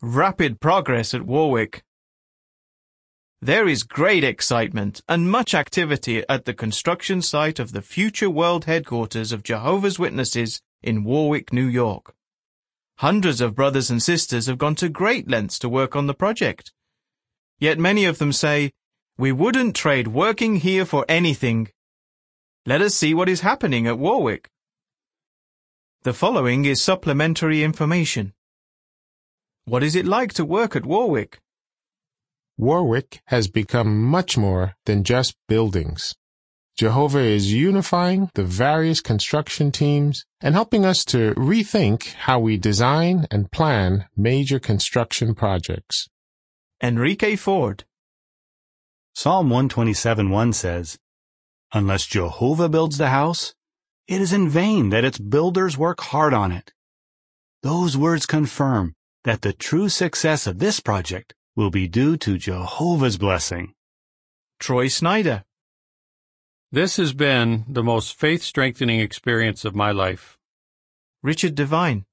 Rapid progress at Warwick. There is great excitement and much activity at the construction site of the future world headquarters of Jehovah's Witnesses in Warwick, New York. Hundreds of brothers and sisters have gone to great lengths to work on the project. Yet many of them say, "We wouldn't trade working here for anything." Let us see what is happening at Warwick. The following is supplementary information. What is it like to work at Warwick? Warwick has become much more than just buildings. Jehovah is unifying the various construction teams and helping us to rethink how we design and plan major construction projects. Enrique Ford. Psalm 127:1 says, "Unless Jehovah builds the house, it is in vain that its builders work hard on it." Those words confirm that the true success of this project will be due to Jehovah's blessing. Troy Snyder. This has been the most faith-strengthening experience of my life. Richard Devine.